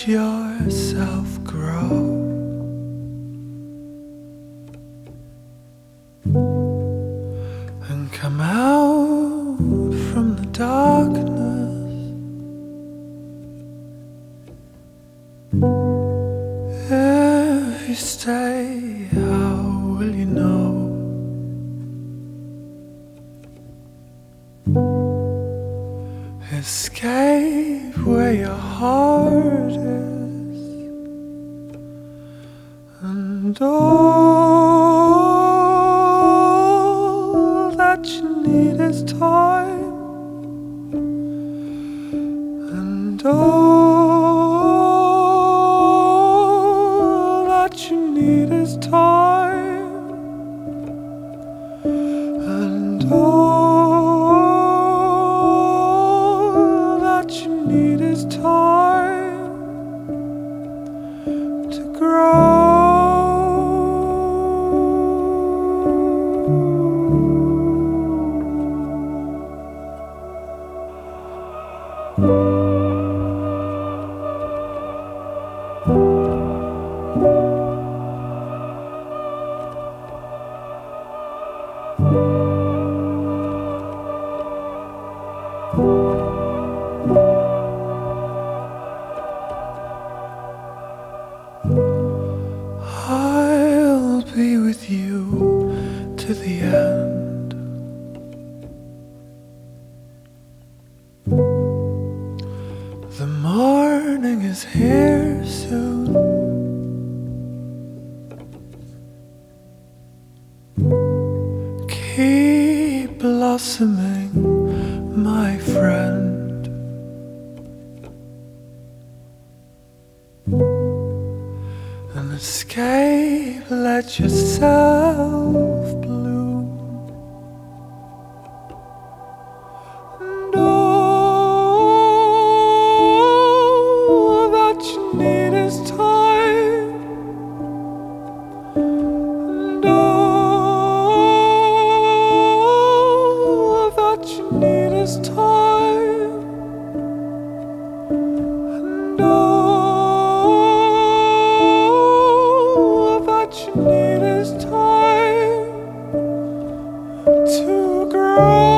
let yourself grow. And come out from the darkness. If you stay, how will you know? Escape where your heart is, and all that you need is time, and all that you need is time, and all you need is time to grow. I'll be with you to the end. The morning is here soon. Keep blossoming, my friend. And escape, let yourself bloom. And all that you need is time, and all that you need is time, and all that you need is time to grow.